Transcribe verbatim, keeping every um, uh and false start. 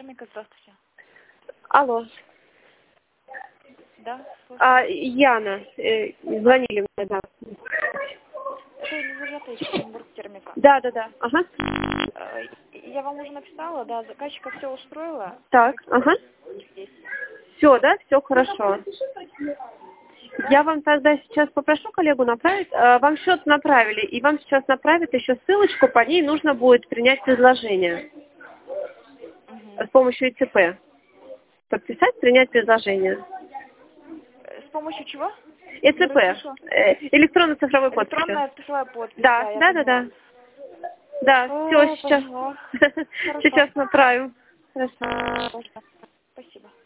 термика, здравствуйте. Алло. Да, слушаю. А, Яна, э, звонили мне, да. Это Елизавета из Екатеринбург термика. Да, да, да. Ага. Э, Я вам уже написала, да, заказчика все устроила. Так, ага. Есть. Все, да, все хорошо. Я вам тогда сейчас попрошу коллегу направить. А, Вам счет направили, и вам сейчас направят еще ссылочку, по ней нужно будет принять предложение Мгм. с помощью ИЦП. Подписать, принять предложение. Э, С помощью чего? Не ИЦП. расслышала. э, Электронно-цифровой подписи. Электронная цифровая подпись, да, Да, я да, да, поняла. да. Да, все, О, сейчас. поняла. Хорошо. Сейчас направим. Хорошо. Спасибо.